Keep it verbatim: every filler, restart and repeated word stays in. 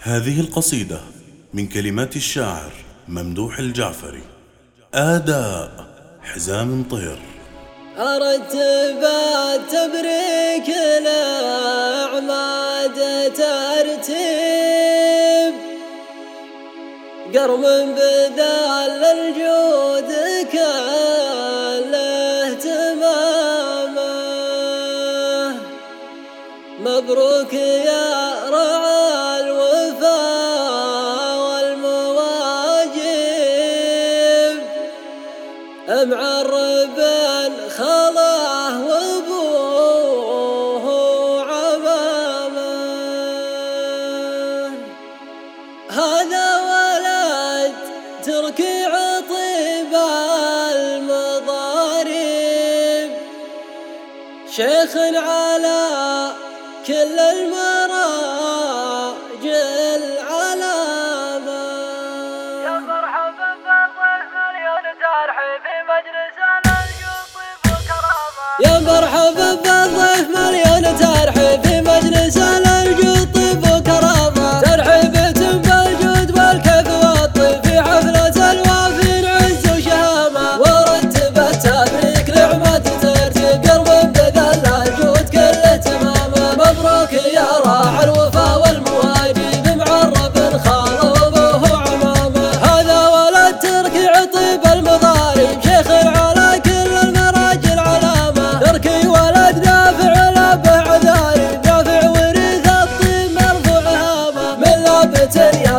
هذه القصيدة من كلمات الشاعر ممدوح الجعفري. آداء حزام طير. أرتب التبريك الأعماد ترتيب قرم بذل الجود كله تمامه. مبروك يا رعى الوفا والمواجب، معرب خلاه وابوه عمامه. هذا ولد تركي عطيب المضارب، شيخ على كل المراجل علامة. يا مرحبا بالضيف مليون ترحيب في مجلس القطيب وكرامة. يا مرحبا بالضيف مليون ترحيب في مجلس القطيب وكرامة. ترحيبة بالجود والكيف والطيب في حفلة الوافي عز وشهامة. ورتب التبريك لعماد ترتيب قرب بذل الجود كله تمامه. مبروك يا راعي الوفا والمواجب، معرب خاله وابوه عمامه. هذا ولد تركي عطيب المضارب، شيخ على كل المراجل علامه. تركي ولد دافع لبه عذاري، دافع ورث الطيب مرفوع هامه. من لابة